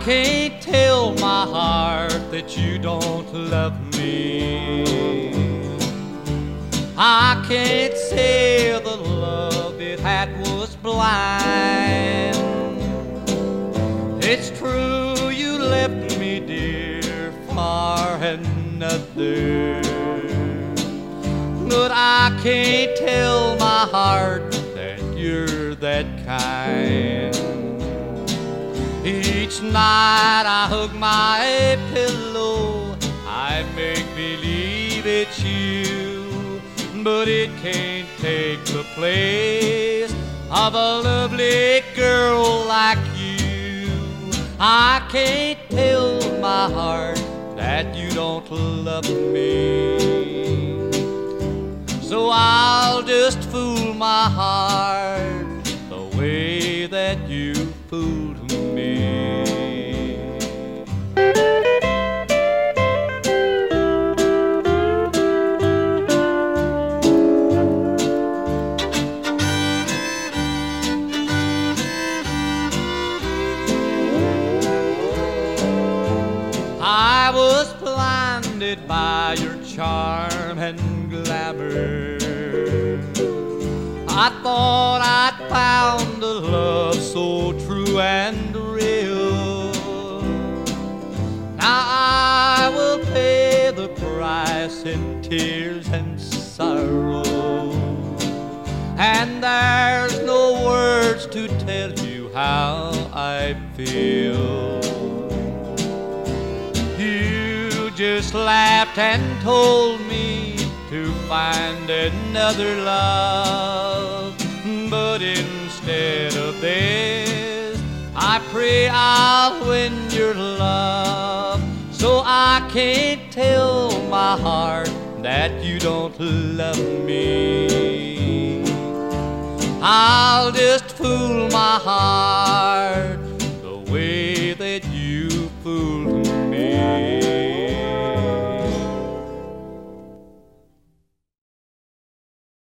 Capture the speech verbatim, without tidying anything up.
can't tell my heart that you don't love me. I can't say the love it had was blind. It's true you left me, dear, for another, but I can't tell my heart that you're that kind. Each night I hug my pillow, I make believe it's you, but it can't take the place of a lovely girl like you. I can't tell my heart that you don't love me, so I'll just fool my heart the way that you fooled me. I was blinded by your charm and glamour. I thought I'd found a love so true and real. Now I will pay the price in tears and sorrow, and there's no words to tell you how I feel. You just laughed and told me to find another love, but instead of this, I pray I'll win your love. So I can't tell my heart that you don't love me. I'll just fool my heart the way that you fooled me.